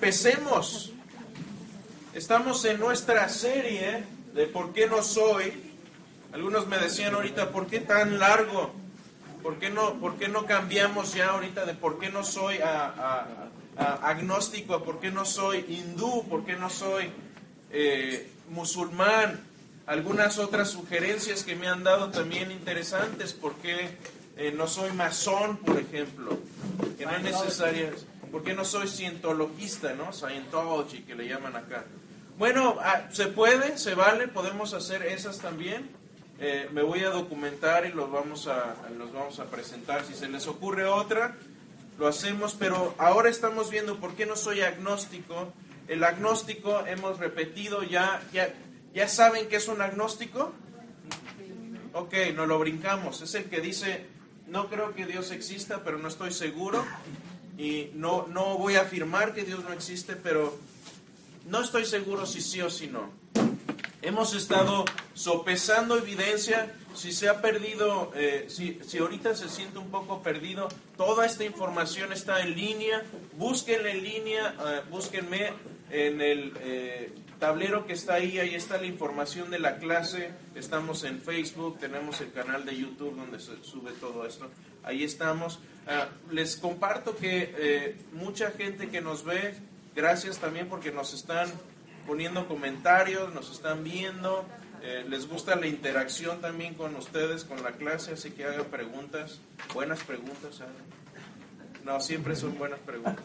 empecemos. Estamos en nuestra serie de ¿Por qué no soy? Algunos me decían ahorita, ¿por qué tan largo? ¿Por qué no cambiamos ya ahorita de por qué no soy a agnóstico, a por qué no soy hindú, por qué no soy musulmán? Algunas otras sugerencias que me han dado también interesantes, ¿por qué no soy masón, por ejemplo? Que no es necesario. ¿Por qué no soy cientologista, no? Scientology, que le llaman acá. Bueno, se puede, se vale, podemos hacer esas también. Me voy a documentar y los vamos a presentar. Si se les ocurre otra, lo hacemos, pero ahora estamos viendo por qué no soy agnóstico. El agnóstico, hemos repetido, ¿ya saben qué es un agnóstico? Ok, nos lo brincamos. Es el que dice, no creo que Dios exista, pero no estoy seguro. Y no voy a afirmar que Dios no existe, pero no estoy seguro si sí o si no. Hemos estado sopesando evidencia. Si se ha perdido, si ahorita se siente un poco perdido, toda esta información está en línea. Búsquenla en línea, búsquenme en el tablero que está ahí está la información de la clase. Estamos en Facebook, tenemos el canal de YouTube donde se sube todo esto. Ahí estamos. Les comparto que mucha gente que nos ve, gracias también porque nos están poniendo comentarios, nos están viendo, les gusta la interacción también con ustedes, con la clase, así que hagan preguntas, buenas preguntas. No, siempre son buenas preguntas.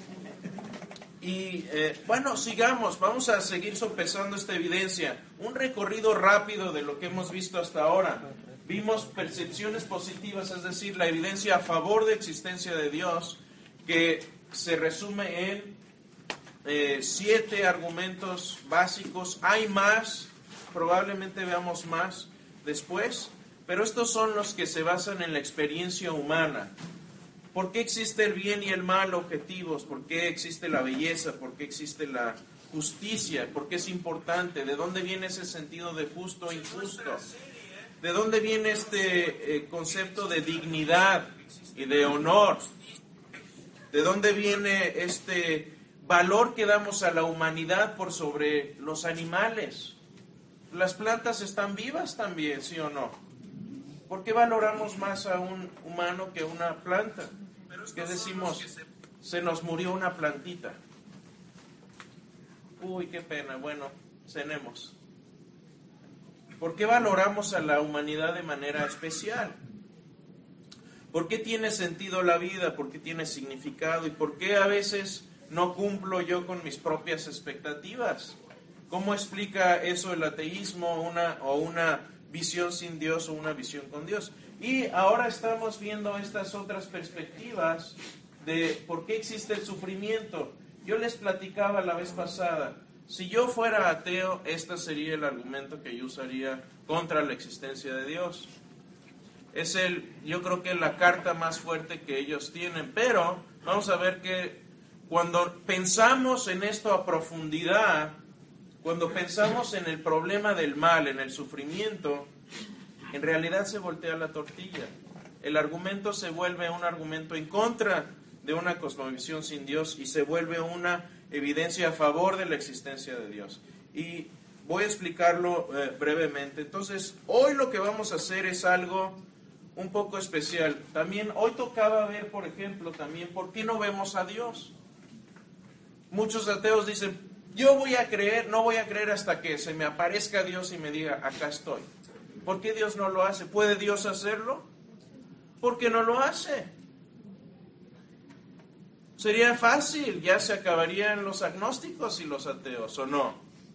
Y bueno, sigamos, vamos a seguir sopesando esta evidencia. Un recorrido rápido de lo que hemos visto hasta ahora. Vimos percepciones positivas, es decir, la evidencia a favor de la existencia de Dios, que se resume en 7 argumentos básicos. Hay más, probablemente veamos más después, pero estos son los que se basan en la experiencia humana. ¿Por qué existe el bien y el mal objetivos? ¿Por qué existe la belleza? ¿Por qué existe la justicia? ¿Por qué es importante? ¿De dónde viene ese sentido de justo e injusto? ¿De dónde viene este concepto de dignidad y de honor? ¿De dónde viene este valor que damos a la humanidad por sobre los animales? Las plantas están vivas también, ¿sí o no? ¿Por qué valoramos más a un humano que a una planta? ¿Qué decimos? Se nos murió una plantita. Uy, qué pena. Bueno, cenemos. ¿Por qué valoramos a la humanidad de manera especial? ¿Por qué tiene sentido la vida? ¿Por qué tiene significado? ¿Y por qué a veces no cumplo yo con mis propias expectativas? ¿Cómo explica eso el ateísmo una visión sin Dios o una visión con Dios? Y ahora estamos viendo estas otras perspectivas de por qué existe el sufrimiento. Yo les platicaba la vez pasada, si yo fuera ateo, este sería el argumento que yo usaría contra la existencia de Dios. Yo creo que es la carta más fuerte que ellos tienen, pero vamos a ver que cuando pensamos en esto a profundidad, cuando pensamos en el problema del mal, en el sufrimiento, en realidad se voltea la tortilla. El argumento se vuelve un argumento en contra de una cosmovisión sin Dios y se vuelve una evidencia a favor de la existencia de Dios. Y voy a explicarlo brevemente. Entonces, hoy lo que vamos a hacer es algo un poco especial. También hoy tocaba ver, por ejemplo, también por qué no vemos a Dios. Muchos ateos dicen, yo voy a creer, no voy a creer hasta que se me aparezca Dios y me diga, acá estoy. ¿Por qué Dios no lo hace? ¿Puede Dios hacerlo? ¿Por qué no lo hace? Sería fácil, ya se acabarían los agnósticos y los ateos, ¿o no?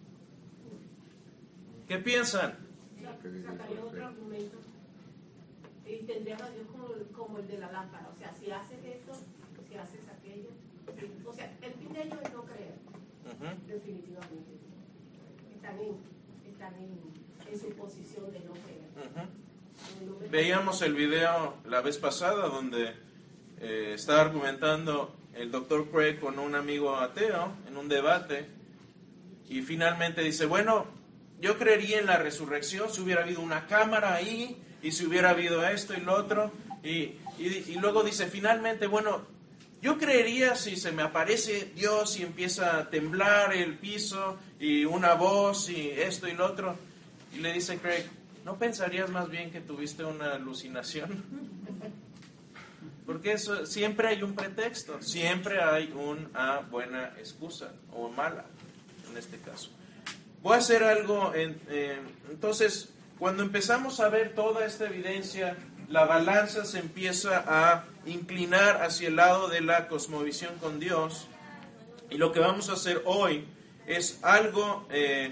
¿Qué piensan? Sacaría otro argumento y tendríamos a Dios como el de la lámpara. O sea, si haces esto, si haces aquello. O sea, el fin de ellos es no creer. Definitivamente. Están en su posición de no creer. Veíamos el video la vez pasada donde estaba argumentando el Dr. Craig con un amigo ateo en un debate y finalmente dice, bueno, yo creería en la resurrección si hubiera habido una cámara ahí y si hubiera habido esto y lo otro y luego dice finalmente, bueno, Yo creería si se me aparece Dios y empieza a temblar el piso y una voz y esto y lo otro, y le dice Craig, ¿no pensarías más bien que tuviste una alucinación? Porque eso, siempre hay un pretexto, siempre hay una buena excusa, o mala, en este caso. Voy a hacer algo, entonces, cuando empezamos a ver toda esta evidencia, la balanza se empieza a inclinar hacia el lado de la cosmovisión con Dios, y lo que vamos a hacer hoy es algo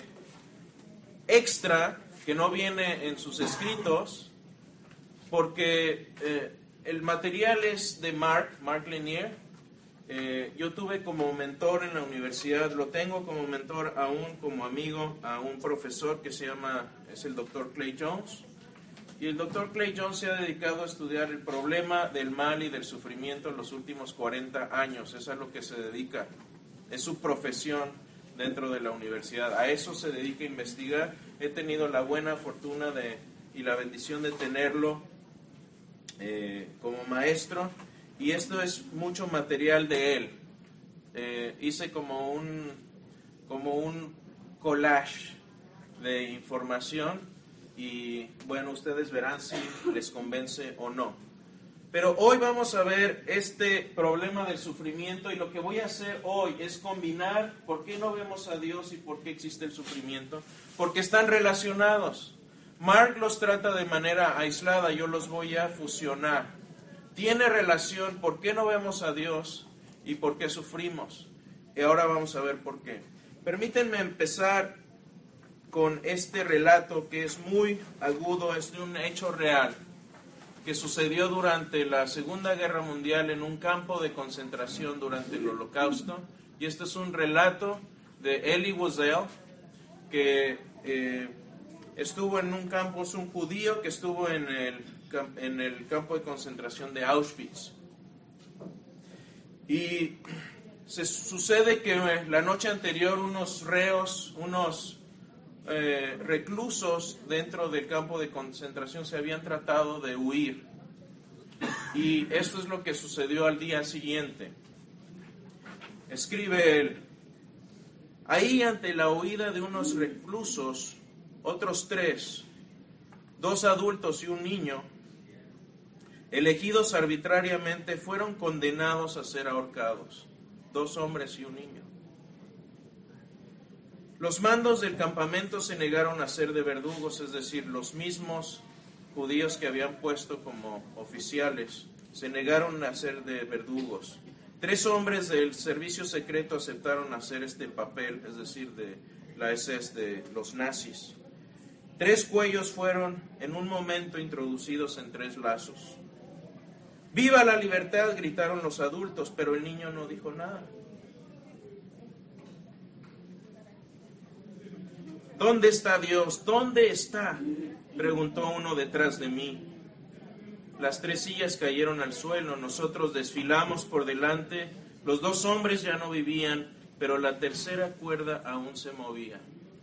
extra, que no viene en sus escritos, porque el material es de Mark Lanier. Yo tuve como mentor en la universidad, lo tengo como mentor aún como amigo a un profesor que es el Dr. Clay Jones. Y el Dr. Clay Jones se ha dedicado a estudiar el problema del mal y del sufrimiento en los últimos 40 años. Es a lo que se dedica, es su profesión dentro de la universidad. A eso se dedica a investigar. He tenido la buena fortuna y la bendición de tenerlo como maestro, y esto es mucho material de él. Hice como un collage de información, y bueno, ustedes verán si les convence o no. Pero hoy vamos a ver este problema del sufrimiento, y lo que voy a hacer hoy es combinar por qué no vemos a Dios y por qué existe el sufrimiento, porque están relacionados. Mark los trata de manera aislada, yo los voy a fusionar. Tiene relación por qué no vemos a Dios y por qué sufrimos. Y ahora vamos a ver por qué. Permítanme empezar con este relato que es muy agudo, es de un hecho real que sucedió durante la Segunda Guerra Mundial en un campo de concentración durante el Holocausto. Y este es un relato de Elie Wiesel, que estuvo en un campo, es un judío que estuvo en el campo de concentración de Auschwitz. Y sucede que la noche anterior unos reos, reclusos dentro del campo de concentración se habían tratado de huir. Y esto es lo que sucedió al día siguiente. Escribe él: ahí, ante la huida de unos reclusos, otros 3, 2 adultos y un niño, elegidos arbitrariamente, fueron condenados a ser ahorcados. 2 hombres y un niño. Los mandos del campamento se negaron a ser de verdugos, es decir, los mismos judíos que habían puesto como oficiales se negaron a ser de verdugos. 3 hombres del servicio secreto aceptaron hacer este papel, es decir, de la SS, de los nazis. 3 cuellos fueron en un momento introducidos en 3 lazos. ¡Viva la libertad!, gritaron los adultos, pero el niño no dijo nada. ¿Dónde está Dios? ¿Dónde está?, preguntó uno detrás de mí. Las 3 sillas cayeron al suelo, nosotros desfilamos por delante, los 2 hombres ya no vivían, pero la tercera cuerda aún se movía.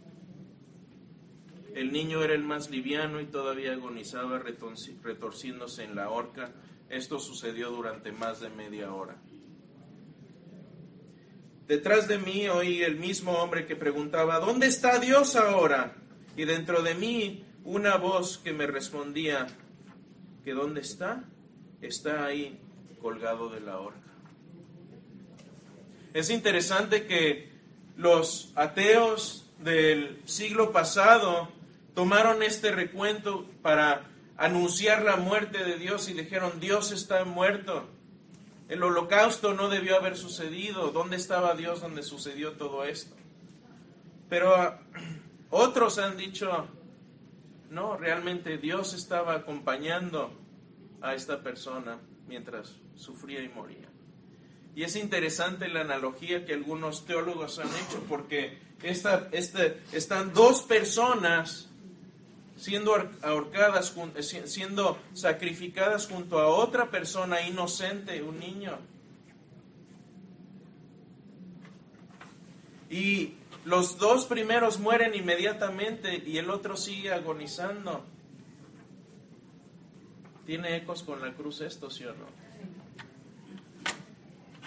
El niño era el más liviano y todavía agonizaba retorciéndose en la horca. Esto sucedió durante más de media hora. Detrás de mí oí el mismo hombre que preguntaba: ¿dónde está Dios ahora? Y dentro de mí una voz que me respondía: ¿que dónde está? Está ahí, colgado de la horca. Es interesante que los ateos del siglo pasado tomaron este recuento para anunciar la muerte de Dios y dijeron: Dios está muerto. El holocausto no debió haber sucedido. ¿Dónde estaba Dios donde sucedió todo esto? Pero otros han dicho: no, realmente Dios estaba acompañando a esta persona mientras sufría y moría. Y es interesante la analogía que algunos teólogos han hecho, porque están 2 personas siendo ahorcadas, siendo sacrificadas junto a otra persona inocente, un niño. Y los 2 primeros mueren inmediatamente y el otro sigue agonizando. ¿Tiene ecos con la cruz esto, sí o no?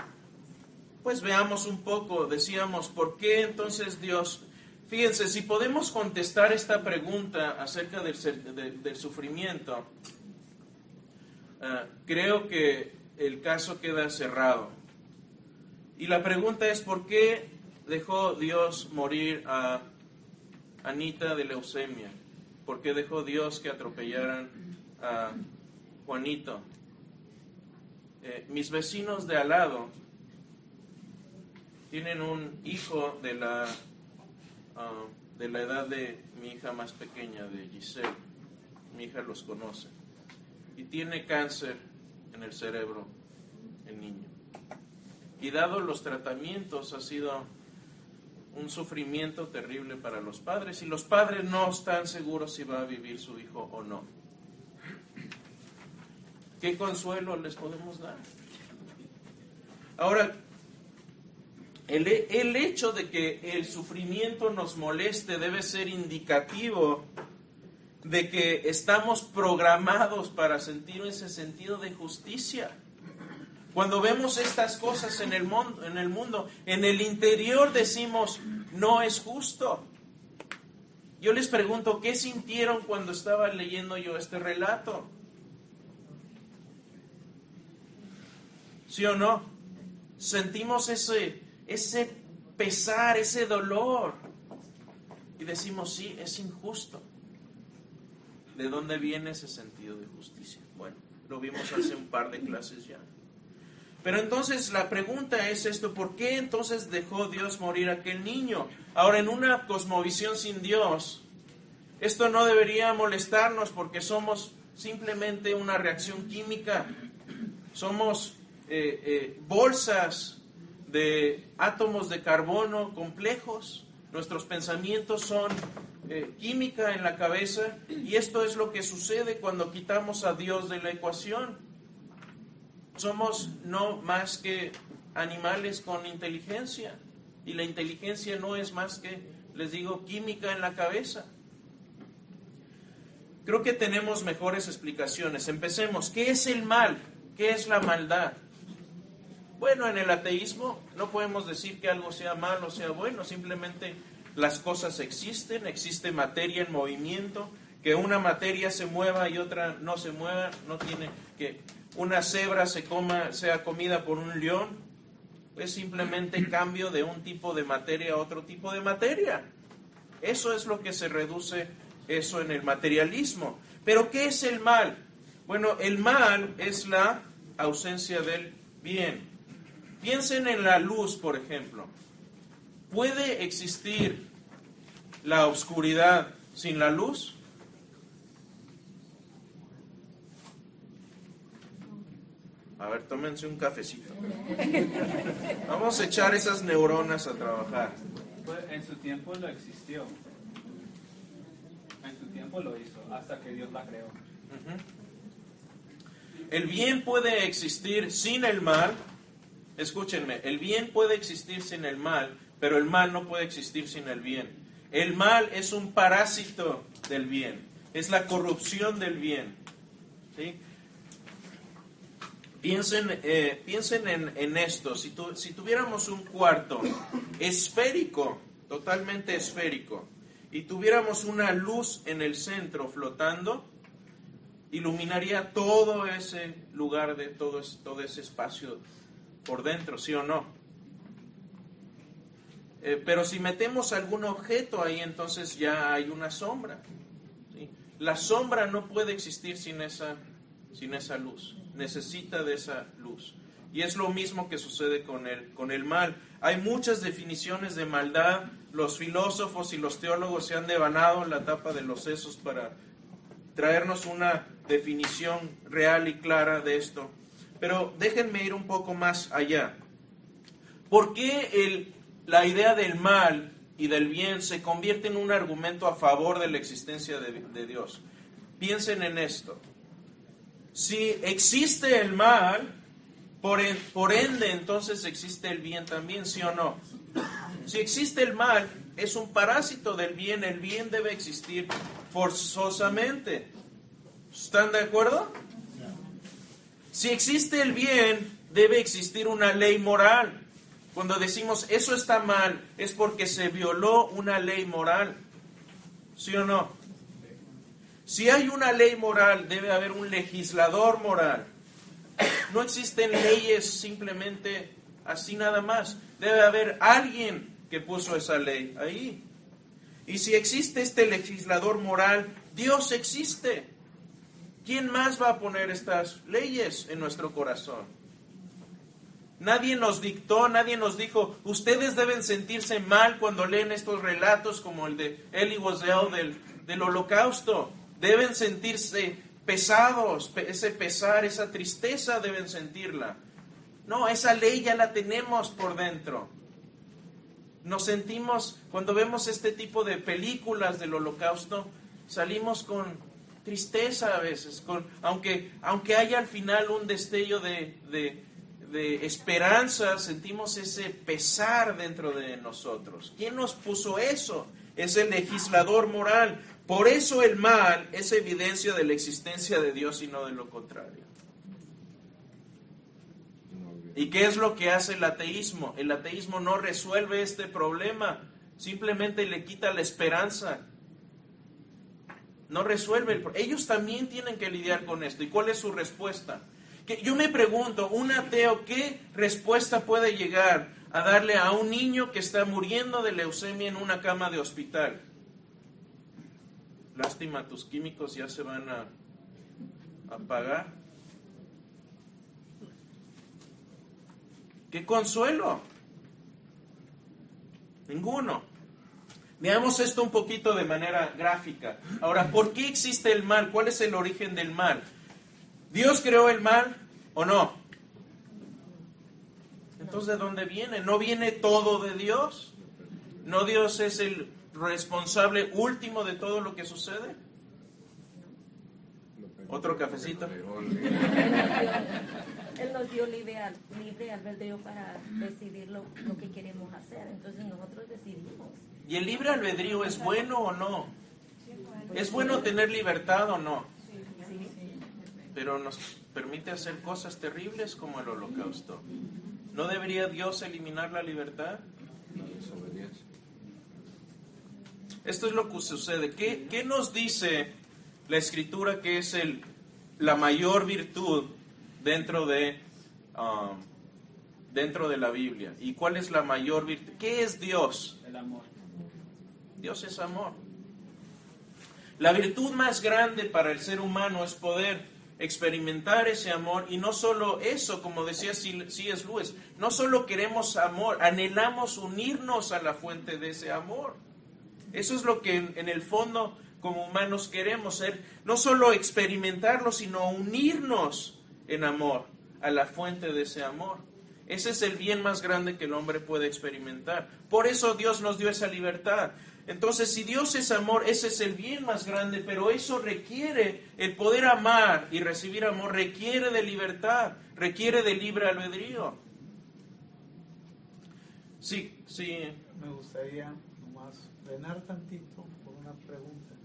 pues veamos un poco, decíamos, ¿por qué entonces Dios? Fíjense, si podemos contestar esta pregunta acerca del sufrimiento, creo que el caso queda cerrado. Y la pregunta es, ¿por qué dejó Dios morir a Anita de leucemia? ¿Por qué dejó Dios que atropellaran a Juanito? Mis vecinos de al lado tienen un hijo de la edad de mi hija más pequeña, de Giselle. Mi hija los conoce. Y tiene cáncer en el cerebro, el niño. Y dado los tratamientos, ha sido un sufrimiento terrible para los padres. Y los padres no están seguros si va a vivir su hijo o no. ¿Qué consuelo les podemos dar? Ahora, el hecho de que el sufrimiento nos moleste debe ser indicativo de que estamos programados para sentir ese sentido de justicia. Cuando vemos estas cosas en el mundo, en el interior decimos, no es justo. Yo les pregunto, ¿qué sintieron cuando estaba leyendo yo este relato? ¿Sí o no? Sentimos ese pesar, ese dolor. Y decimos, sí, es injusto. ¿De dónde viene ese sentido de justicia? Bueno, lo vimos hace un par de clases ya. Pero entonces la pregunta es esto, ¿por qué entonces dejó Dios morir a aquel niño? Ahora, en una cosmovisión sin Dios, esto no debería molestarnos porque somos simplemente una reacción química. Somos bolsas de átomos de carbono complejos. Nuestros pensamientos son química en la cabeza, y esto es lo que sucede cuando quitamos a Dios de la ecuación. Somos no más que animales con inteligencia, y la inteligencia no es más que, les digo, química en la cabeza. Creo que tenemos mejores explicaciones. Empecemos. ¿Qué es el mal? ¿Qué es la maldad? Bueno, en el ateísmo no podemos decir que algo sea malo o sea bueno, simplemente las cosas existen, existe materia en movimiento, que una materia se mueva y otra no se mueva, no tiene que una cebra sea comida por un león, es simplemente cambio de un tipo de materia a otro tipo de materia. Eso es lo que se reduce eso en el materialismo. Pero ¿qué es el mal? Bueno, el mal es la ausencia del bien. Piensen en la luz, por ejemplo. ¿Puede existir la oscuridad sin la luz? A ver, tómense un cafecito. Vamos a echar esas neuronas a trabajar. Pues en su tiempo lo existió. En su tiempo lo hizo, hasta que Dios la creó. El bien puede existir sin el mal. Escúchenme, el bien puede existir sin el mal, pero el mal no puede existir sin el bien. El mal es un parásito del bien, es la corrupción del bien. ¿Sí? Piensen en esto. Si tuviéramos un cuarto esférico, totalmente esférico, y tuviéramos una luz en el centro flotando, iluminaría todo ese lugar, de todo ese espacio por dentro, ¿sí o no? Pero si metemos algún objeto ahí, entonces ya hay una sombra, ¿sí? La sombra no puede existir sin esa luz, necesita de esa luz. Y es lo mismo que sucede con el mal. Hay muchas definiciones de maldad. Los filósofos y los teólogos se han devanado la tapa de los sesos para traernos una definición real y clara de esto. Pero déjenme ir un poco más allá. ¿Por qué la idea del mal y del bien se convierte en un argumento a favor de la existencia de Dios? Piensen en esto. Si existe el mal, por ende entonces existe el bien también, ¿sí o no? Si existe el mal, es un parásito del bien, el bien debe existir forzosamente. ¿Están de acuerdo? Si existe el bien, debe existir una ley moral. Cuando decimos eso está mal, es porque se violó una ley moral. ¿Sí o no? Si hay una ley moral, debe haber un legislador moral. No existen leyes simplemente así nada más. Debe haber alguien que puso esa ley ahí. Y si existe este legislador moral, Dios existe. ¿Quién más va a poner estas leyes en nuestro corazón? Nadie nos dictó, nadie nos dijo, ustedes deben sentirse mal cuando leen estos relatos como el de Elie Wiesel del Holocausto. Deben sentirse pesados, ese pesar, esa tristeza deben sentirla. No, esa ley ya la tenemos por dentro. Nos sentimos, cuando vemos este tipo de películas del Holocausto, salimos con tristeza a veces, aunque haya al final un destello de esperanza, sentimos ese pesar dentro de nosotros. ¿Quién nos puso eso? Es el legislador moral. Por eso el mal es evidencia de la existencia de Dios y no de lo contrario. ¿Y qué es lo que hace el ateísmo? El ateísmo no resuelve este problema, simplemente le quita la esperanza. No resuelve el problema. Ellos también tienen que lidiar con esto. ¿Y cuál es su respuesta? Que yo me pregunto, un ateo, ¿qué respuesta puede llegar a darle a un niño que está muriendo de leucemia en una cama de hospital? Lástima, tus químicos ya se van a apagar. ¿Qué consuelo? Ninguno. Veamos esto un poquito de manera gráfica. Ahora, ¿por qué existe el mal? ¿Cuál es el origen del mal? ¿Dios creó el mal o no? Entonces, ¿de dónde viene? ¿No viene todo de Dios? ¿No Dios es el responsable último de todo lo que sucede? ¿Otro cafecito? Él nos dio libre albedrío para decidir lo que queremos hacer. Entonces nosotros decidimos. ¿Y el libre albedrío es bueno o no? ¿Es bueno tener libertad o no? Pero nos permite hacer cosas terribles como el Holocausto. ¿No debería Dios eliminar la libertad? Esto es lo que sucede. ¿Qué nos dice la Escritura que es la mayor virtud dentro de la Biblia? ¿Y cuál es la mayor virtud? ¿Qué es Dios? El amor. Dios es amor. La virtud más grande para el ser humano es poder experimentar ese amor, y no solo eso, como decía C.S. Lewis, no solo queremos amor, anhelamos unirnos a la fuente de ese amor. Eso es lo que en el fondo como humanos queremos ser, no solo experimentarlo, sino unirnos en amor a la fuente de ese amor. Ese es el bien más grande que el hombre puede experimentar. Por eso Dios nos dio esa libertad. Entonces, si Dios es amor, ese es el bien más grande, pero eso requiere, el poder amar y recibir amor requiere de libertad, requiere de libre albedrío. Sí. Me gustaría nomás frenar tantito por una pregunta.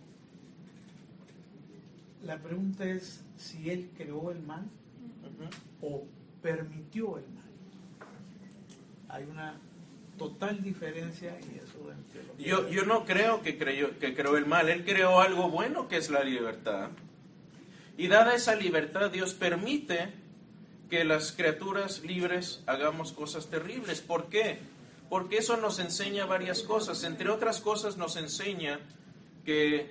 La pregunta es si Él creó el mal o permitió el mal. Hay una total diferencia y eso en teología. Yo no creo que creó el mal. Él creó algo bueno, que es la libertad. Y dada esa libertad, Dios permite que las criaturas libres hagamos cosas terribles. ¿Por qué? Porque eso nos enseña varias cosas. Entre otras cosas nos enseña que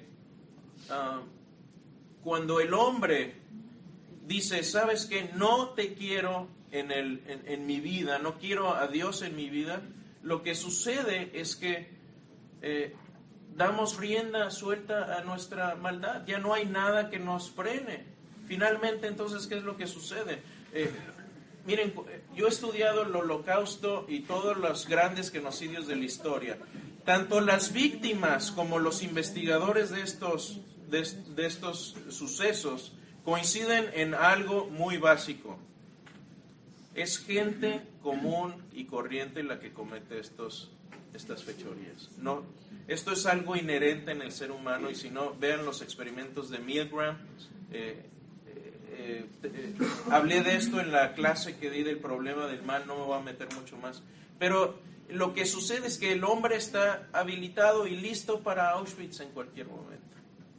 cuando el hombre dice, ¿sabes qué? No te quiero en mi vida, no quiero a Dios en mi vida, lo que sucede es que damos rienda suelta a nuestra maldad. Ya no hay nada que nos frene. Finalmente, entonces, ¿qué es lo que sucede? Miren, yo he estudiado el Holocausto y todos los grandes genocidios de la historia. Tanto las víctimas como los investigadores de estos sucesos coinciden en algo muy básico. Es gente común y corriente la que comete estas fechorías. No, esto es algo inherente en el ser humano, y si no, vean los experimentos de Milgram. hablé de esto en la clase que di del problema del mal, no me voy a meter mucho más. Pero lo que sucede es que el hombre está habilitado y listo para Auschwitz en cualquier momento.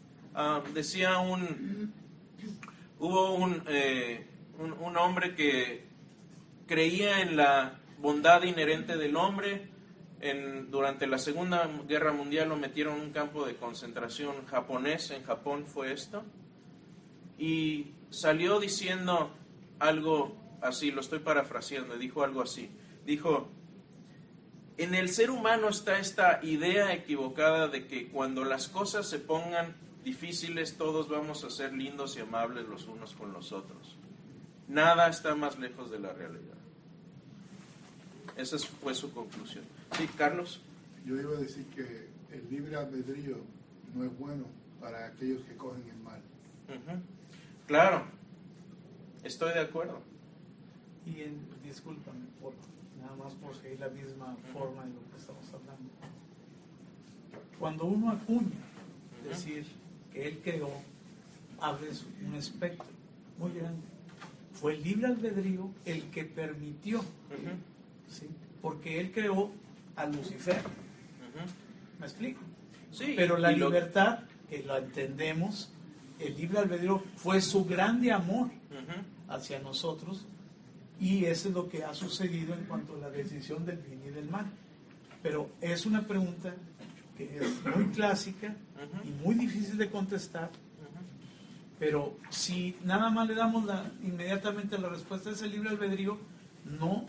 Hubo un hombre que creía en la bondad inherente del hombre. Durante la Segunda Guerra Mundial lo metieron en un campo de concentración japonés, en Japón fue esto, y salió diciendo algo así, lo estoy parafraseando, dijo algo así, dijo: en el ser humano está esta idea equivocada de que cuando las cosas se pongan difíciles todos vamos a ser lindos y amables los unos con los otros. Nada está más lejos de la realidad. Esa fue su conclusión. Sí, Carlos. Yo iba a decir que el libre albedrío no es bueno para aquellos que cogen el mal. Claro, estoy de acuerdo. Y discúlpame, nada más por seguir la misma forma de lo que estamos hablando. Cuando uno acuña, decir que él creó, abre un espectro muy grande. Fue el libre albedrío el que permitió, ¿sí? Porque él creó a Lucifer. ¿Me explico? Sí, pero la libertad, que lo entendemos, el libre albedrío fue su grande amor hacia nosotros, y eso es lo que ha sucedido en cuanto a la decisión del bien y del mal. Pero es una pregunta que es muy clásica y muy difícil de contestar, pero si nada más le damos inmediatamente la respuesta es el libre albedrío, no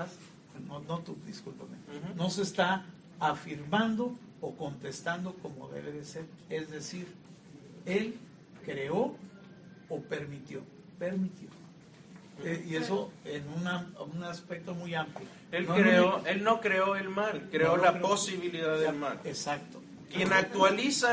se está afirmando o contestando como debe de ser. Es decir, él creó o permitió. Y eso en un aspecto muy amplio. Él no creó el mal, creó la posibilidad del mal. Exacto. Quien actualiza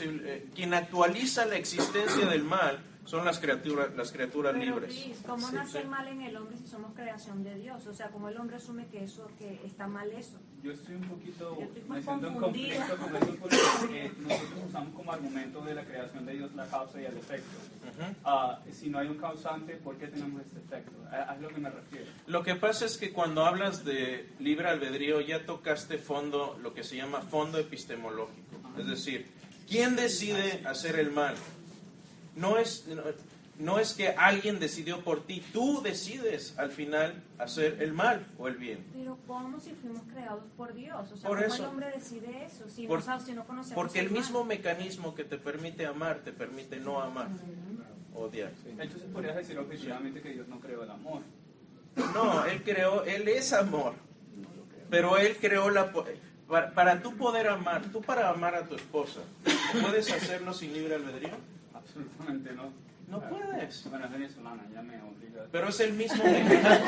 la existencia del mal son las criaturas Pero, libres. Luis, ¿cómo nace el mal en el hombre si somos creación de Dios? O sea, ¿cómo el hombre asume que está mal eso? Yo estoy un poquito, Yo estoy me siento en confundida. conflicto con eso porque nosotros usamos como argumento de la creación de Dios la causa y el efecto. Si no hay un causante, ¿por qué tenemos este efecto? Es lo que me refiero. Lo que pasa es que cuando hablas de libre albedrío ya tocaste fondo, lo que se llama fondo epistemológico. Es decir, ¿quién decide hacer el mal? No es que alguien decidió por ti, tú decides al final hacer el mal o el bien. Pero ¿cómo si fuimos creados por Dios? O sea, por ¿cómo eso, el hombre decide eso si no conocemos porque el mismo mecanismo que te permite amar, te permite no amar, odiar. Entonces podrías decir objetivamente que Dios no creó el amor. No, Él es amor, pero Él creó para tú poder amar, para amar a tu esposa, ¿puedes hacerlo sin libre albedrío? Absolutamente no. No puedes. Bueno, es venezolana, ya me obliga. Pero es el mismo mecanismo.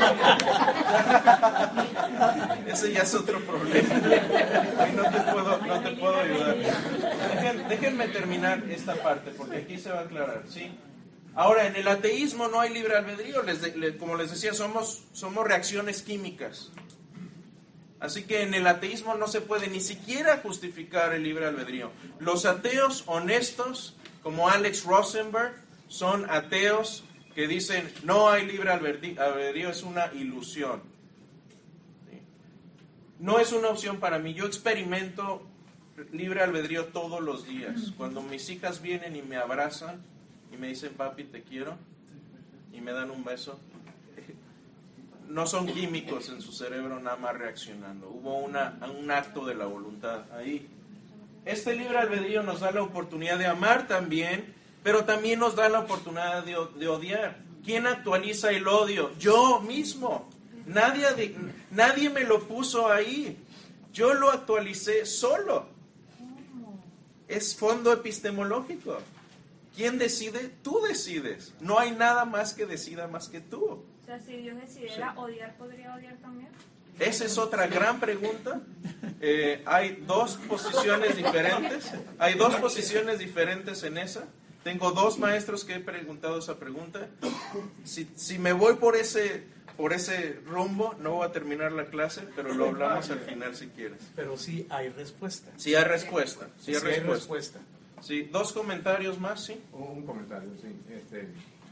Ese ya es otro problema. Ahí no te puedo ayudar. Déjenme terminar esta parte, porque aquí se va a aclarar, ¿sí? Ahora, en el ateísmo no hay libre albedrío. Como les decía, somos reacciones químicas. Así que en el ateísmo no se puede ni siquiera justificar el libre albedrío. Los ateos honestos, como Alex Rosenberg, son ateos que dicen no hay libre albedrío, es una ilusión. ¿Sí? No es una opción para mí. Yo experimento libre albedrío todos los días. Cuando mis hijas vienen y me abrazan y me dicen papi te quiero y me dan un beso, no son químicos en su cerebro nada más reaccionando. Hubo un acto de la voluntad ahí. Este libre albedrío nos da la oportunidad de amar también, pero también nos da la oportunidad de odiar. ¿Quién actualiza el odio? Yo mismo. Nadie me lo puso ahí. Yo lo actualicé solo. Es fondo epistemológico. ¿Quién decide? Tú decides. No hay nada más que decida más que tú. O sea, si Dios decidiera odiar, ¿podría odiar también? Esa es otra gran pregunta. Hay dos posiciones diferentes. Hay dos posiciones diferentes en esa. Tengo dos maestros que he preguntado esa pregunta. Si me voy por ese rumbo, no voy a terminar la clase, pero lo hablamos al final si quieres. Pero sí hay respuesta. Sí hay respuesta. Sí hay respuesta. respuesta. Sí, dos comentarios más, ¿sí? Un comentario, sí.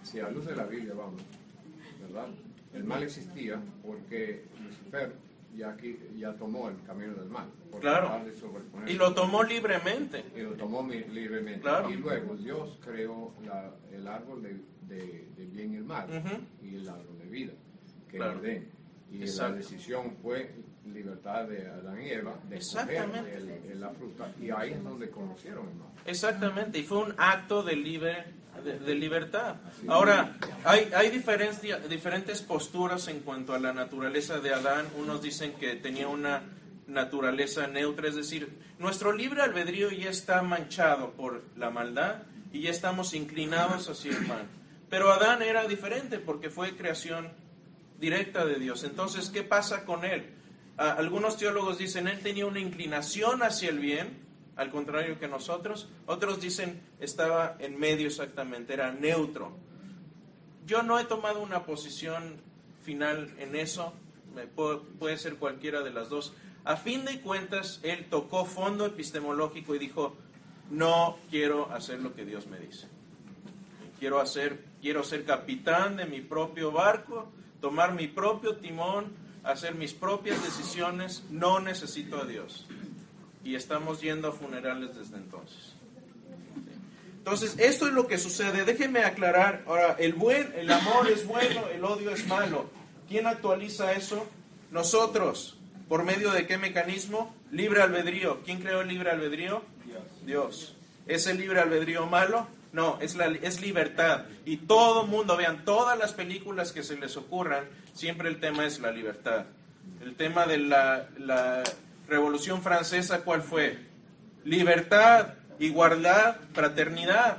si a luz de la Biblia vamos, ¿verdad? El mal existía porque Lucifer ya tomó el camino del mal. Claro. Y lo tomó libremente. Libremente. Claro. Y luego Dios creó el árbol de bien y el mal, y el árbol de vida, que es el Edén. Y la decisión fue libertad de Adán y Eva de comer la fruta, y ahí es donde conocieron el mal. Exactamente, y fue un acto de libertad. Ahora, hay diferentes posturas en cuanto a la naturaleza de Adán. Unos dicen que tenía una naturaleza neutra, es decir, nuestro libre albedrío ya está manchado por la maldad y ya estamos inclinados hacia el mal. Pero Adán era diferente porque fue creación directa de Dios. Entonces, ¿qué pasa con él? Algunos teólogos dicen, él tenía una inclinación hacia el bien, al contrario que nosotros. Otros dicen, estaba en medio exactamente, era neutro. Yo no he tomado una posición final en eso, puede ser cualquiera de las dos. A fin de cuentas, él tocó fondo epistemológico y dijo, no quiero hacer lo que Dios me dice. Quiero ser capitán de mi propio barco, tomar mi propio timón, hacer mis propias decisiones, no necesito a Dios. Y estamos yendo a funerales desde entonces. Entonces, esto es lo que sucede. Déjenme aclarar. Ahora, el amor es bueno, el odio es malo. ¿Quién actualiza eso? Nosotros. ¿Por medio de qué mecanismo? Libre albedrío. ¿Quién creó el libre albedrío? Dios. ¿Es el libre albedrío malo? No, es libertad. Y todo mundo, vean, todas las películas que se les ocurran, siempre el tema es la libertad. El tema de la Revolución Francesa, ¿cuál fue? Libertad, igualdad, fraternidad.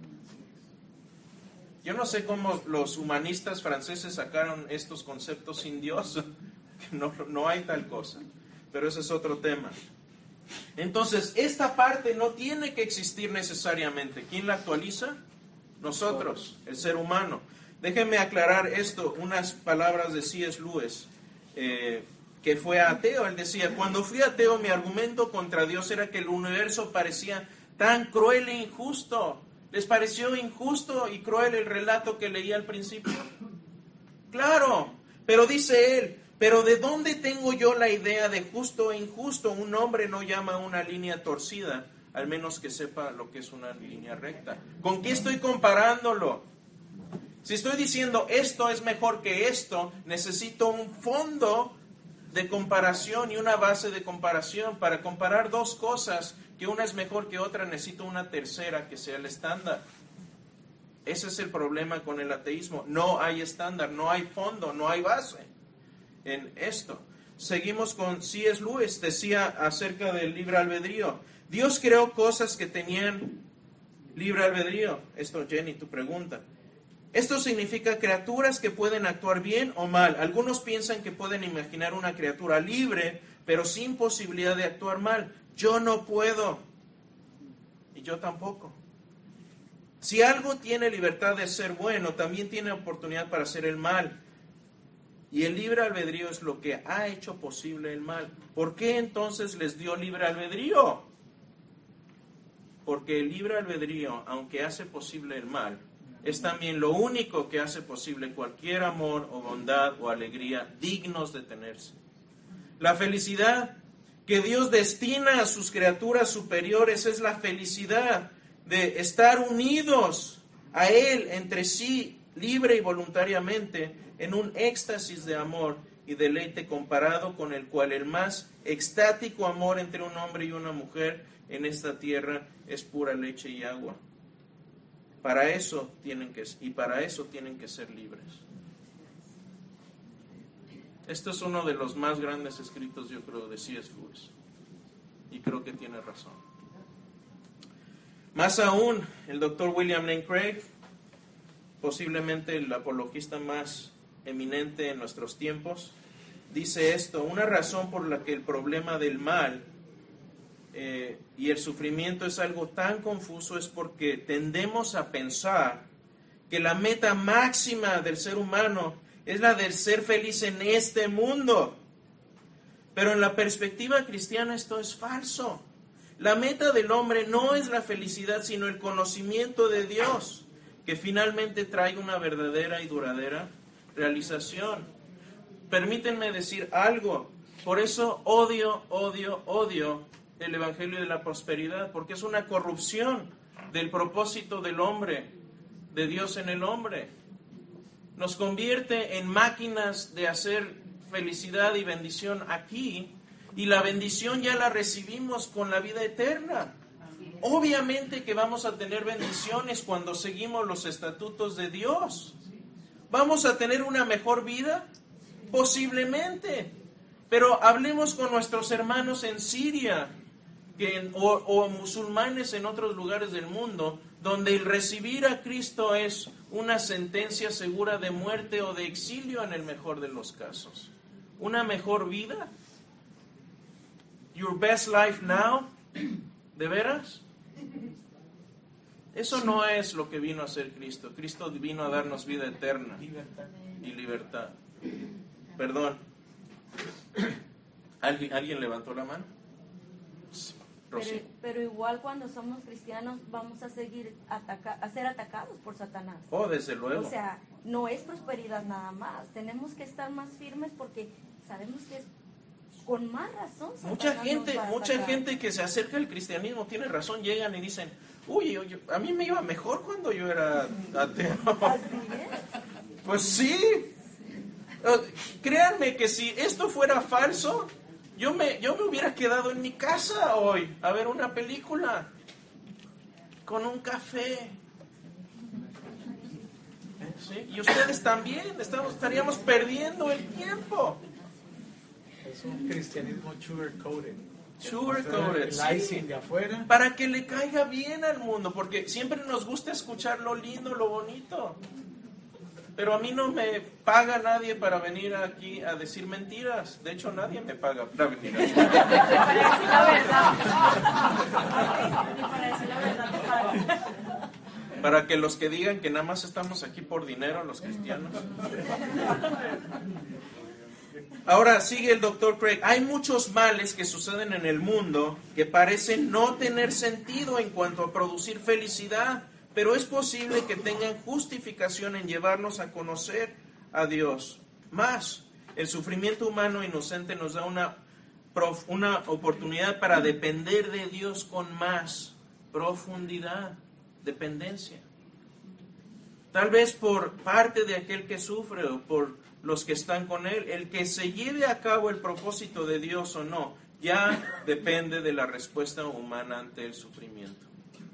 Yo no sé cómo los humanistas franceses sacaron estos conceptos sin Dios. No hay tal cosa. Pero ese es otro tema. Entonces, esta parte no tiene que existir necesariamente. ¿Quién la actualiza? Nosotros, el ser humano. Déjenme aclarar esto, unas palabras de C.S. Lewis, que fue ateo. Él decía, cuando fui ateo, mi argumento contra Dios era que el universo parecía tan cruel e injusto. ¿Les pareció injusto y cruel el relato que leí al principio? Claro, pero dice él, pero ¿de dónde tengo yo la idea de justo e injusto? Un hombre no llama una línea torcida, al menos que sepa lo que es una línea recta. ¿Con qué estoy comparándolo? Si estoy diciendo esto es mejor que esto, necesito un fondo de comparación y una base de comparación. Para comparar dos cosas, que una es mejor que otra, necesito una tercera que sea el estándar. Ese es el problema con el ateísmo. No hay estándar, no hay fondo, no hay base en esto. Seguimos con C.S. Lewis, decía acerca del libre albedrío. Dios creó cosas que tenían libre albedrío. Esto, Jenny, tu pregunta. Esto significa criaturas que pueden actuar bien o mal. Algunos piensan que pueden imaginar una criatura libre, pero sin posibilidad de actuar mal. Yo no puedo. Y yo tampoco. Si algo tiene libertad de ser bueno, también tiene oportunidad para hacer el mal. Y el libre albedrío es lo que ha hecho posible el mal. ¿Por qué entonces les dio libre albedrío? Porque el libre albedrío, aunque hace posible el mal, es también lo único que hace posible cualquier amor o bondad o alegría dignos de tenerse. La felicidad que Dios destina a sus criaturas superiores es la felicidad de estar unidos a Él entre sí, libre y voluntariamente, en un éxtasis de amor y deleite comparado con el cual el más extático amor entre un hombre y una mujer en esta tierra es pura leche y agua. Para eso tienen que ser libres. Esto es uno de los más grandes escritos, yo creo, de C.S. Lewis. Y creo que tiene razón. Más aún, el Dr. William Lane Craig, posiblemente el apologista más eminente en nuestros tiempos, dice esto: una razón por la que el problema del mal y el sufrimiento es algo tan confuso es porque tendemos a pensar que la meta máxima del ser humano es la del ser feliz en este mundo. Pero en la perspectiva cristiana esto es falso. La meta del hombre no es la felicidad, sino el conocimiento de Dios. que finalmente trae una verdadera y duradera realización. Permítanme decir algo. Por eso odio el Evangelio de la Prosperidad, porque es una corrupción del propósito del hombre, de Dios en el hombre. Nos convierte en máquinas de hacer felicidad y bendición aquí, y la bendición ya la recibimos con la vida eterna. Obviamente que vamos a tener bendiciones cuando seguimos los estatutos de Dios. ¿Vamos a tener una mejor vida? Posiblemente. Pero hablemos con nuestros hermanos en Siria o musulmanes en otros lugares del mundo, donde el recibir a Cristo es una sentencia segura de muerte o de exilio en el mejor de los casos. ¿Una mejor vida? ¿Your best life now? ¿De veras? Eso no es lo que vino a hacer Cristo. Cristo vino a darnos vida eterna y libertad. Perdón. ¿Alguien levantó la mano? Pero igual cuando somos cristianos vamos a seguir a ser atacados por Satanás. Oh, desde luego. O sea, no es prosperidad nada más. Tenemos que estar más firmes porque sabemos que es con más razón. Mucha gente que se acerca al cristianismo tiene razón, llegan y dicen, uy, a mí me iba mejor cuando yo era ateo. Así es. Pues sí. Créanme que si esto fuera falso, yo me hubiera quedado en mi casa hoy a ver una película con un café. ¿Sí? Y ustedes también, estaríamos perdiendo el tiempo. Es un cristianismo sugar-coated. Sugar-coated, el icing de afuera. Para que le caiga bien al mundo, porque siempre nos gusta escuchar lo lindo, lo bonito. Pero a mí no me paga nadie para venir aquí a decir mentiras. De hecho, nadie me paga para venir aquí. Para decir la verdad. Para decir la verdad te pagan. Para que los que digan que nada más estamos aquí por dinero, los cristianos. Ahora sigue el Dr. Craig. Hay muchos males que suceden en el mundo que parecen no tener sentido en cuanto a producir felicidad, pero es posible que tengan justificación en llevarnos a conocer a Dios. Más, el sufrimiento humano inocente nos da una oportunidad para depender de Dios con más profundidad, dependencia. Tal vez por parte de aquel que sufre o por los que están con él, el que se lleve a cabo el propósito de Dios o no, ya depende de la respuesta humana ante el sufrimiento.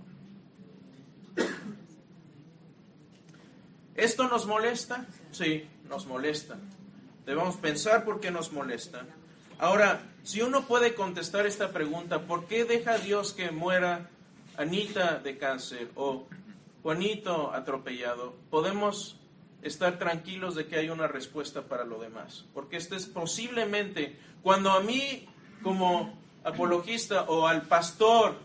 ¿Esto nos molesta? Sí, nos molesta. Debemos pensar por qué nos molesta. Ahora, si uno puede contestar esta pregunta, ¿por qué deja Dios que muera Anita de cáncer o Juanito atropellado? Podemos estar tranquilos de que hay una respuesta para lo demás. Porque este es posiblemente, cuando a mí como apologista o al pastor,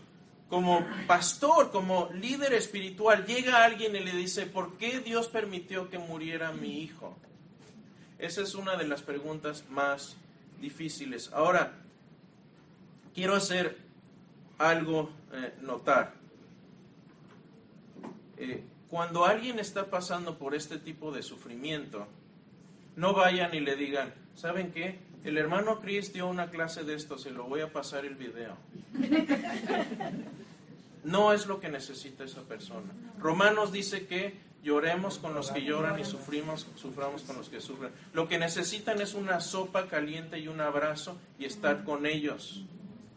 como líder espiritual, llega alguien y le dice, ¿por qué Dios permitió que muriera mi hijo? Esa es una de las preguntas más difíciles. Ahora, quiero hacer algo notar. Cuando alguien está pasando por este tipo de sufrimiento, no vayan y le digan, ¿saben qué? El hermano Chris dio una clase de esto, se lo voy a pasar el video. No es lo que necesita esa persona. Romanos dice que lloremos con los que lloran y suframos con los que sufren. Lo que necesitan es una sopa caliente y un abrazo y estar con ellos.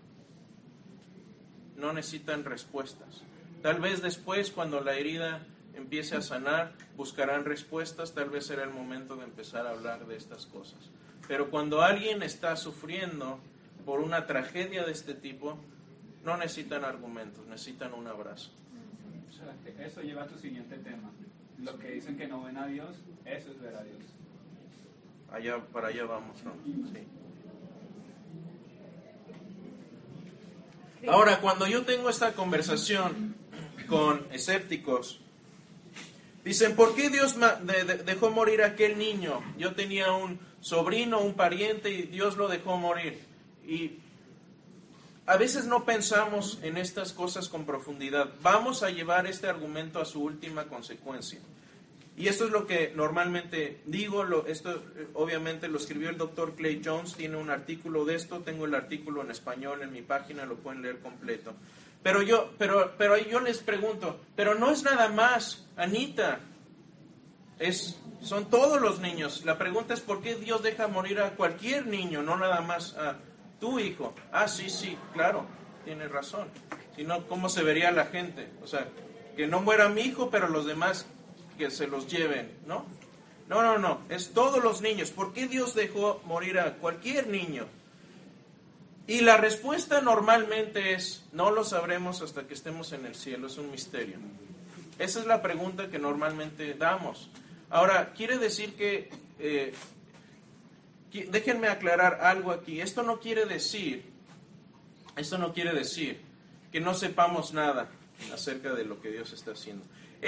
No necesitan respuestas. Tal vez después, cuando la herida empiece a sanar, buscarán respuestas. Tal vez será el momento de empezar a hablar de estas cosas. Pero cuando alguien está sufriendo por una tragedia de este tipo, no necesitan argumentos, necesitan un abrazo. O sea, que eso lleva a tu siguiente tema. Los que dicen que no ven a Dios, eso es ver a Dios. Para allá vamos, ¿no? Sí. Ahora, cuando yo tengo esta conversación con escépticos, dicen, ¿por qué Dios dejó morir a aquel niño? Yo tenía un sobrino, un pariente, y Dios lo dejó morir. Y a veces no pensamos en estas cosas con profundidad. Vamos a llevar este argumento a su última consecuencia. Y esto es lo que normalmente digo. Esto obviamente lo escribió el doctor Clay Jones, tiene un artículo de esto, tengo el artículo en español en mi página, lo pueden leer completo. Pero yo les pregunto, pero no es nada más, Anita, son todos los niños. La pregunta es, ¿por qué Dios deja morir a cualquier niño, no nada más a tu hijo? Ah, sí, claro, tienes razón. Si no, ¿cómo se vería la gente? O sea, que no muera mi hijo, pero los demás que se los lleven, ¿no? No, es todos los niños. ¿Por qué Dios dejó morir a cualquier niño? Y la respuesta normalmente es, no lo sabremos hasta que estemos en el cielo, es un misterio. Esa es la pregunta que normalmente damos. Ahora, quiere decir que, déjenme aclarar algo aquí, esto no quiere decir que no sepamos nada acerca de lo que Dios está haciendo.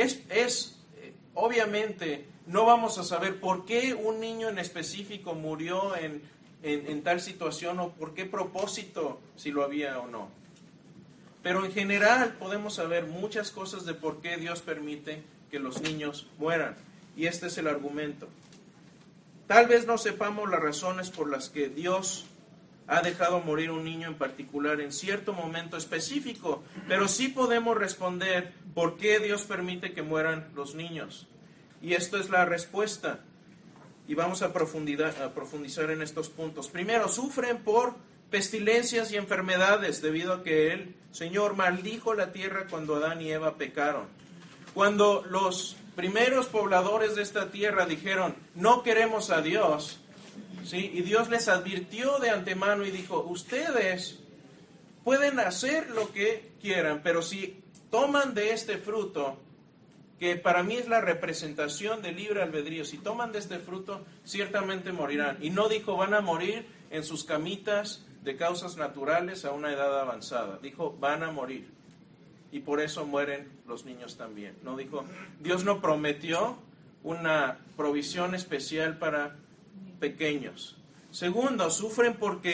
Obviamente, no vamos a saber por qué un niño en específico murió en tal situación o por qué propósito, si lo había o no. Pero en general podemos saber muchas cosas de por qué Dios permite que los niños mueran. Y este es el argumento. Tal vez no sepamos las razones por las que Dios ha dejado morir un niño en particular en cierto momento específico, pero sí podemos responder por qué Dios permite que mueran los niños. Y esto es la respuesta. Y vamos a profundizar en estos puntos. Primero, sufren por pestilencias y enfermedades debido a que el Señor maldijo la tierra cuando Adán y Eva pecaron. Cuando los primeros pobladores de esta tierra dijeron, no queremos a Dios, ¿sí? Y Dios les advirtió de antemano y dijo, ustedes pueden hacer lo que quieran, pero si toman de este fruto, que para mí es la representación del libre albedrío, si toman de este fruto, ciertamente morirán. Y no dijo, van a morir en sus camitas de causas naturales a una edad avanzada. Dijo, van a morir. Y por eso mueren los niños también. No dijo, Dios no prometió una provisión especial para pequeños. Segundo, sufren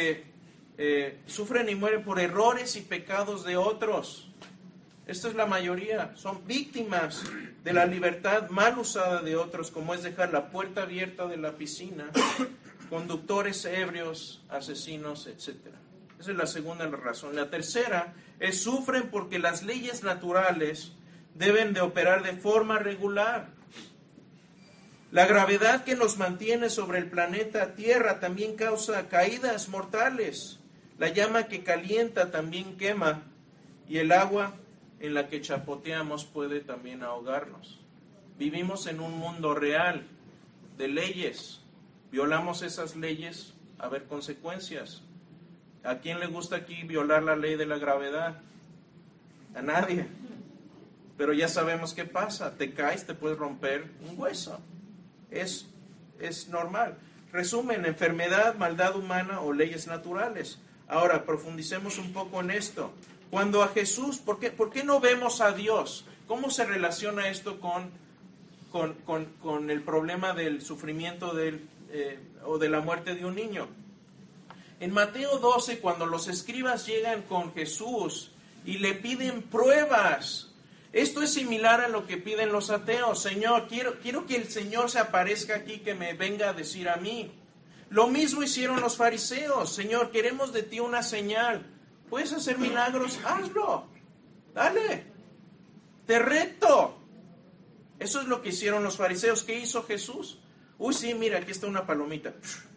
y mueren por errores y pecados de otros. Esta es la mayoría. Son víctimas de la libertad mal usada de otros, como es dejar la puerta abierta de la piscina, conductores ebrios, asesinos, etc. Esa es la segunda razón. La tercera es sufren porque las leyes naturales deben de operar de forma regular. La gravedad que nos mantiene sobre el planeta Tierra también causa caídas mortales. La llama que calienta también quema y el agua en la que chapoteamos puede también ahogarnos. Vivimos en un mundo real de leyes. Violamos esas leyes, a haber consecuencias. ¿A quién le gusta aquí violar la ley de la gravedad? A nadie. Pero ya sabemos qué pasa. Te caes, te puedes romper un hueso. Es normal. Resumen, enfermedad, maldad humana o leyes naturales. Ahora, profundicemos un poco en esto. Cuando a Jesús, ¿por qué no vemos a Dios? ¿Cómo se relaciona esto con el problema del sufrimiento o de la muerte de un niño? En Mateo 12, cuando los escribas llegan con Jesús y le piden pruebas, esto es similar a lo que piden los ateos. Señor, quiero que el Señor se aparezca aquí, que me venga a decir a mí. Lo mismo hicieron los fariseos. Señor, queremos de ti una señal. ¿Puedes hacer milagros? Hazlo. Dale. Te reto. Eso es lo que hicieron los fariseos. ¿Qué hizo Jesús? Uy, sí, mira, aquí está una palomita.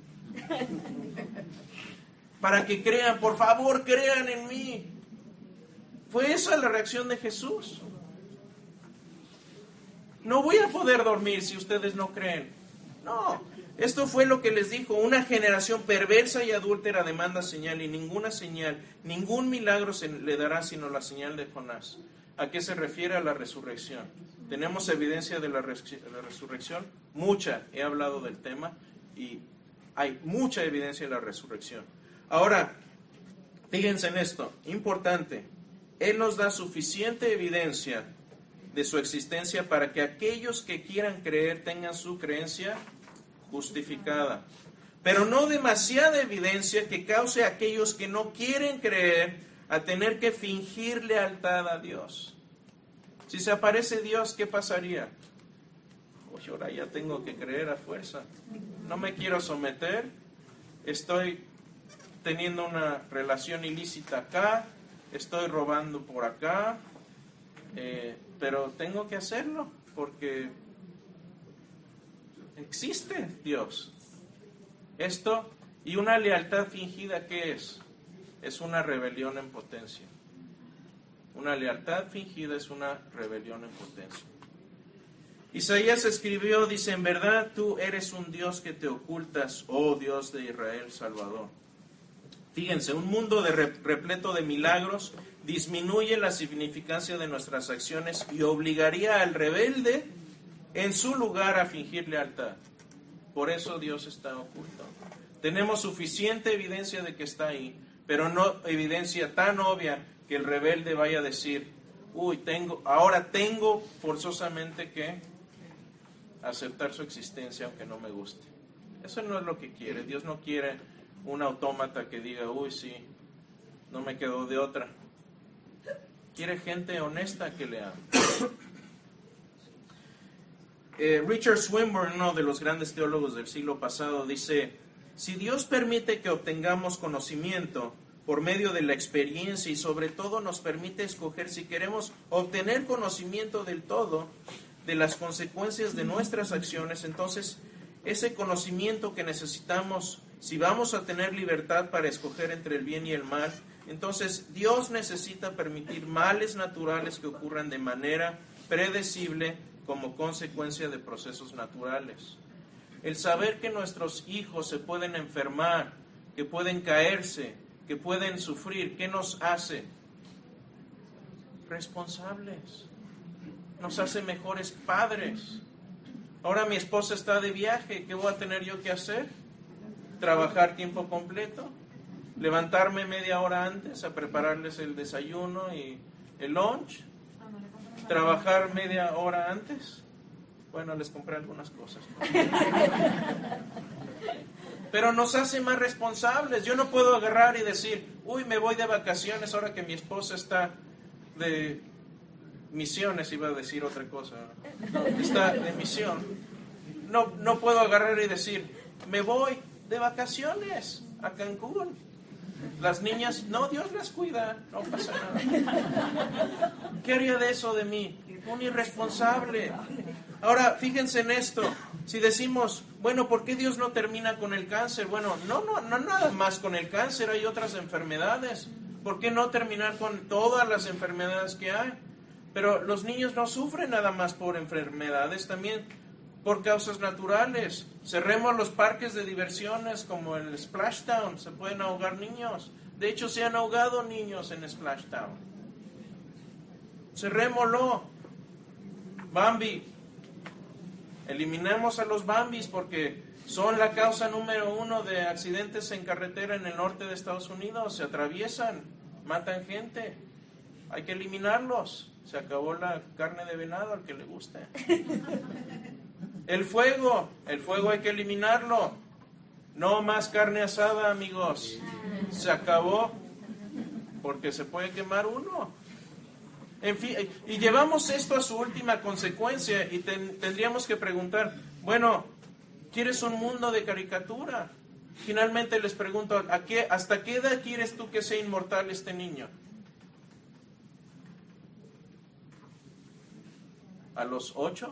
Para que crean, por favor, crean en mí. ¿Fue esa la reacción de Jesús? No voy a poder dormir si ustedes no creen. No, esto fue lo que les dijo. Una generación perversa y adúltera demanda señal y ninguna señal, ningún milagro se le dará sino la señal de Jonás. ¿A qué se refiere? A la resurrección. ¿Tenemos evidencia de la resurrección? Mucha. He hablado del tema y hay mucha evidencia de la resurrección. Ahora, fíjense en esto, importante. Él nos da suficiente evidencia de su existencia para que aquellos que quieran creer tengan su creencia justificada. Pero no demasiada evidencia que cause a aquellos que no quieren creer a tener que fingir lealtad a Dios. Si se aparece Dios, ¿qué pasaría? Pues ahora ya tengo que creer a fuerza. No me quiero someter, estoy teniendo una relación ilícita acá, estoy robando por acá, pero tengo que hacerlo porque existe Dios. Esto, y una lealtad fingida, ¿qué es? Es una rebelión en potencia. Una lealtad fingida es una rebelión en potencia. Isaías escribió, dice, en verdad tú eres un Dios que te ocultas, oh Dios de Israel Salvador. Fíjense, un mundo repleto de milagros disminuye la significancia de nuestras acciones y obligaría al rebelde en su lugar a fingir lealtad. Por eso Dios está oculto. Tenemos suficiente evidencia de que está ahí, pero no evidencia tan obvia que el rebelde vaya a decir, ahora tengo forzosamente que aceptar su existencia aunque no me guste. Eso no es lo que quiere. Dios no quiere un autómata que diga, sí, no me quedo de otra. Quiere gente honesta que le ame. Richard Swinburne, uno de los grandes teólogos del siglo pasado, dice, si Dios permite que obtengamos conocimiento por medio de la experiencia y sobre todo nos permite escoger si queremos obtener conocimiento del todo de las consecuencias de nuestras acciones, entonces ese conocimiento que necesitamos, si vamos a tener libertad para escoger entre el bien y el mal, entonces Dios necesita permitir males naturales que ocurran de manera predecible como consecuencia de procesos naturales. El saber que nuestros hijos se pueden enfermar, que pueden caerse, que pueden sufrir, ¿qué nos hace? Responsables. Nos hace mejores padres. Ahora mi esposa está de viaje, ¿qué voy a tener yo que hacer? Trabajar tiempo completo, levantarme media hora antes a prepararles el desayuno y el lunch, trabajar media hora antes. Bueno, les compré algunas cosas, ¿no? Pero nos hace más responsables. Yo no puedo agarrar y decir, me voy de vacaciones ahora que mi esposa está de misiones, iba a decir otra cosa, ¿no? Está de misión. No puedo agarrar y decir, me voy de vacaciones a Cancún. Las niñas, no, Dios las cuida, no pasa nada. ¿Qué haría de eso de mí? Un irresponsable. Ahora, fíjense en esto. Si decimos, ¿por qué Dios no termina con el cáncer? Bueno, no nada más con el cáncer, hay otras enfermedades. ¿Por qué no terminar con todas las enfermedades que hay? Pero los niños no sufren nada más por enfermedades, también por causas naturales. Cerremos los parques de diversiones como el Splashdown, se pueden ahogar niños. De hecho, se han ahogado niños en Splashdown. Cerrémoslo. Bambi. Eliminemos a los Bambis porque son la causa número 1 de accidentes en carretera en el norte de Estados Unidos. Se atraviesan, matan gente. Hay que eliminarlos. Se acabó la carne de venado al que le guste. El fuego hay que eliminarlo. No más carne asada, amigos. Se acabó porque se puede quemar uno. En fin, y llevamos esto a su última consecuencia y tendríamos que preguntar, ¿quieres un mundo de caricatura? Finalmente les pregunto, ¿hasta qué edad quieres tú que sea inmortal este niño? ¿A los 8?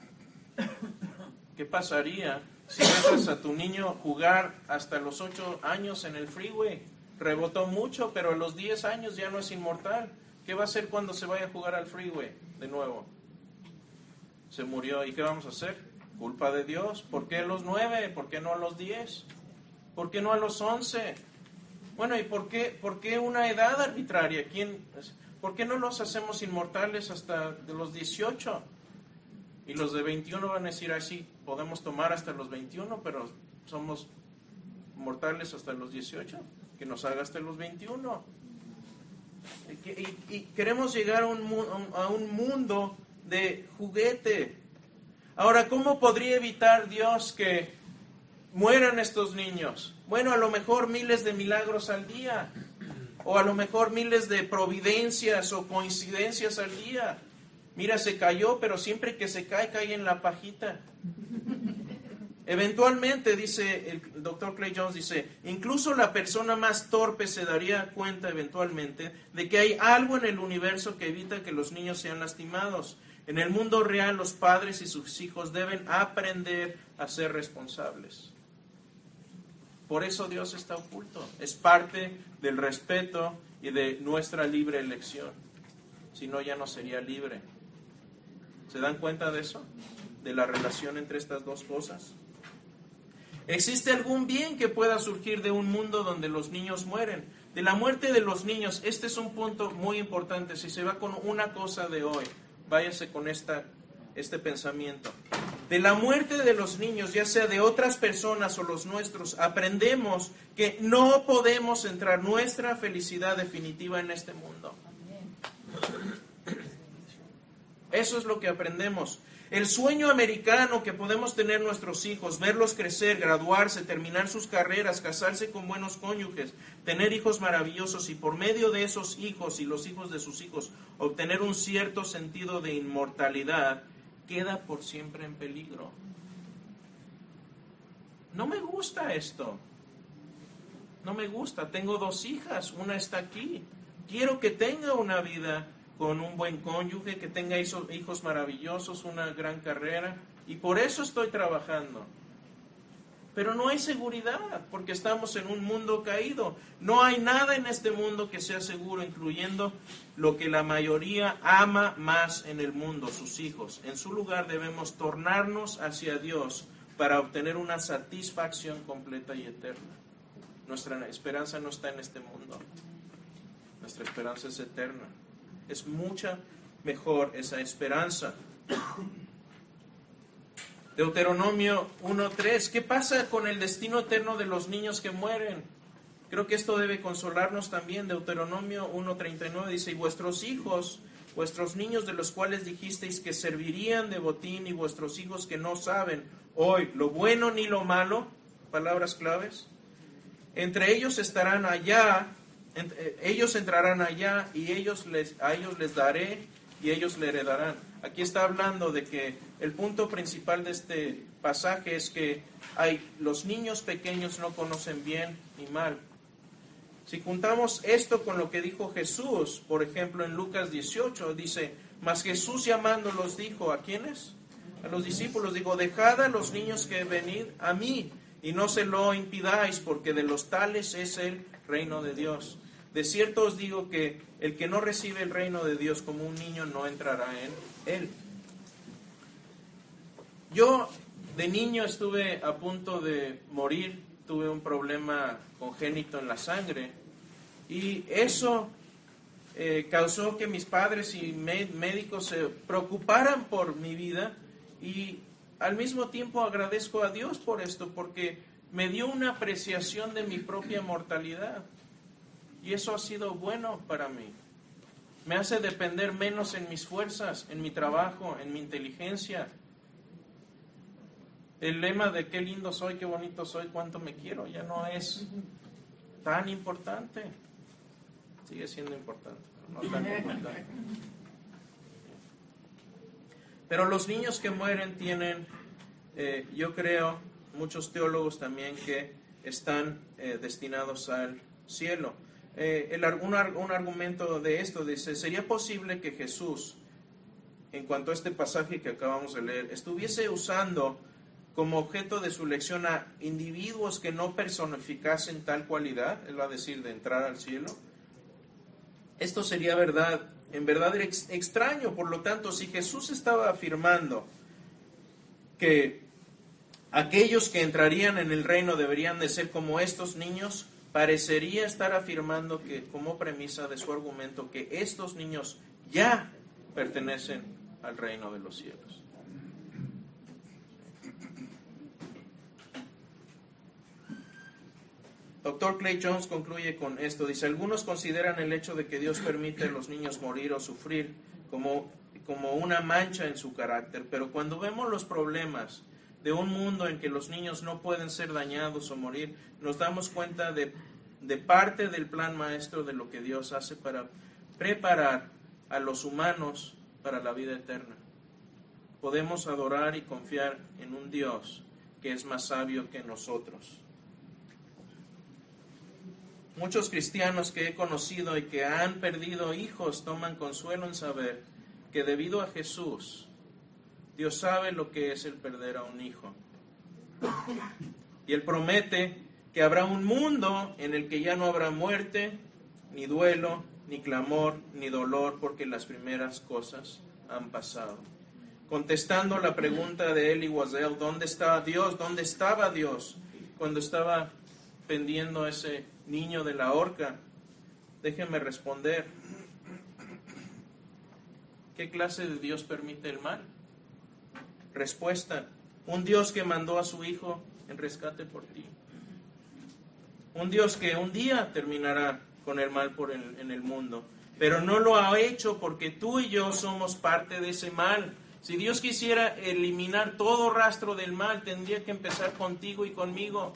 ¿Qué pasaría si dejas a tu niño jugar hasta los 8 años en el freeway? Rebotó mucho, pero a los 10 años ya no es inmortal. ¿Qué va a hacer cuando se vaya a jugar al freeway de nuevo? Se murió. ¿Y qué vamos a hacer? Culpa de Dios. ¿Por qué a los 9? ¿Por qué no a los 10? ¿Por qué no a los 11? ¿Y por qué una edad arbitraria? ¿Por qué no los hacemos inmortales hasta de los 18? Y los de 21 van a decir, sí, podemos tomar hasta los 21, pero somos mortales hasta los 18. Que nos haga hasta los 21. Y queremos llegar a un mundo de juguete. Ahora, ¿cómo podría evitar Dios que mueran estos niños? A lo mejor miles de milagros al día. O a lo mejor miles de providencias o coincidencias al día. Mira, se cayó, pero siempre que se cae, cae en la pajita. Eventualmente, dice el Dr. Clay Jones, dice, incluso la persona más torpe se daría cuenta eventualmente de que hay algo en el universo que evita que los niños sean lastimados. En el mundo real, los padres y sus hijos deben aprender a ser responsables. Por eso Dios está oculto. Es parte del respeto y de nuestra libre elección. Si no, ya no sería libre. ¿Se dan cuenta de eso? De la relación entre estas dos cosas. ¿Existe algún bien que pueda surgir de un mundo donde los niños mueren? De la muerte de los niños, este es un punto muy importante. Si se va con una cosa de hoy, váyase con este pensamiento. De la muerte de los niños, ya sea de otras personas o los nuestros, aprendemos que no podemos centrar nuestra felicidad definitiva en este mundo. Eso es lo que aprendemos. El sueño americano que podemos tener nuestros hijos, verlos crecer, graduarse, terminar sus carreras, casarse con buenos cónyuges, tener hijos maravillosos y por medio de esos hijos y los hijos de sus hijos obtener un cierto sentido de inmortalidad, queda por siempre en peligro. No me gusta esto. No me gusta. Tengo 2 hijas, una está aquí. Quiero que tenga una vida con un buen cónyuge, que tenga hijos maravillosos, una gran carrera, y por eso estoy trabajando. Pero no hay seguridad, porque estamos en un mundo caído. No hay nada en este mundo que sea seguro, incluyendo lo que la mayoría ama más en el mundo, sus hijos. En su lugar debemos tornarnos hacia Dios para obtener una satisfacción completa y eterna. Nuestra esperanza no está en este mundo. Nuestra esperanza es eterna. Es mucha mejor esa esperanza. Deuteronomio 1:3. ¿Qué pasa con el destino eterno de los niños que mueren? Creo que esto debe consolarnos también. Deuteronomio 1:39 dice, y vuestros hijos, vuestros niños de los cuales dijisteis que servirían de botín, y vuestros hijos que no saben hoy lo bueno ni lo malo, palabras claves, entre ellos estarán allá, ellos entrarán allá, y a ellos les daré, y ellos le heredarán. Aquí está hablando de que el punto principal de este pasaje es que los niños pequeños no conocen bien ni mal. Si juntamos esto con lo que dijo Jesús, por ejemplo en Lucas 18, dice, mas Jesús llamándolos dijo, ¿a quiénes? A los discípulos, digo, dejad a los niños que venid a mí, y no se lo impidáis, porque de los tales es el reino de Dios. De cierto os digo que el que no recibe el reino de Dios como un niño no entrará en él. Yo de niño estuve a punto de morir, tuve un problema congénito en la sangre y eso causó que mis padres y médicos se preocuparan por mi vida, y al mismo tiempo agradezco a Dios por esto, porque me dio una apreciación de mi propia mortalidad. Y eso ha sido bueno para mí. Me hace depender menos en mis fuerzas, en mi trabajo, en mi inteligencia. El lema de qué lindo soy, qué bonito soy, cuánto me quiero, ya no es tan importante. Sigue siendo importante, pero no tan importante. Pero los niños que mueren tienen, yo creo, muchos teólogos también que están destinados al cielo. Un argumento de esto dice, ¿sería posible que Jesús, en cuanto a este pasaje que acabamos de leer, estuviese usando como objeto de su lección a individuos que no personificasen tal cualidad, es decir, de entrar al cielo? Esto sería en verdad extraño. Por lo tanto, si Jesús estaba afirmando que aquellos que entrarían en el reino deberían de ser como estos niños, parecería estar afirmando que, como premisa de su argumento, que estos niños ya pertenecen al reino de los cielos. Dr. Clay Jones concluye con esto. Dice, algunos consideran el hecho de que Dios permite a los niños morir o sufrir como una mancha en su carácter, pero cuando vemos los problemas de un mundo en que los niños no pueden ser dañados o morir, nos damos cuenta de de parte del plan maestro de lo que Dios hace para preparar a los humanos para la vida eterna. Podemos adorar y confiar en un Dios que es más sabio que nosotros. Muchos cristianos que he conocido y que han perdido hijos toman consuelo en saber que debido a Jesús, Dios sabe lo que es el perder a un hijo. Y Él promete que habrá un mundo en el que ya no habrá muerte, ni duelo, ni clamor, ni dolor, porque las primeras cosas han pasado. Contestando la pregunta de Elie Wiesel, ¿dónde estaba Dios? ¿Dónde estaba Dios cuando estaba pendiendo a ese niño de la horca? Déjenme responder. ¿Qué clase de Dios permite el mal? Respuesta: un Dios que mandó a su Hijo en rescate por ti. Un Dios que un día terminará con el mal en el mundo, pero no lo ha hecho porque tú y yo somos parte de ese mal. Si Dios quisiera eliminar todo rastro del mal, tendría que empezar contigo y conmigo.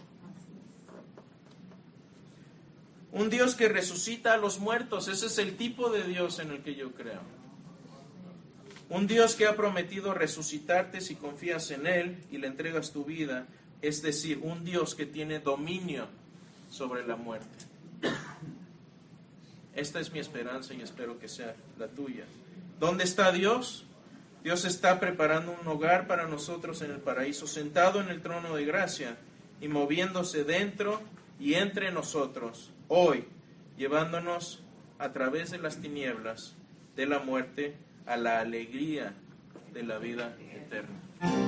Un Dios que resucita a los muertos, ese es el tipo de Dios en el que yo creo. Un Dios que ha prometido resucitarte si confías en Él y le entregas tu vida, es decir, un Dios que tiene dominio sobre la muerte. Esta es mi esperanza y espero que sea la tuya. ¿Dónde está Dios? Dios está preparando un hogar para nosotros en el paraíso, sentado en el trono de gracia y moviéndose dentro y entre nosotros, hoy, llevándonos a través de las tinieblas de la muerte a la alegría de la vida eterna.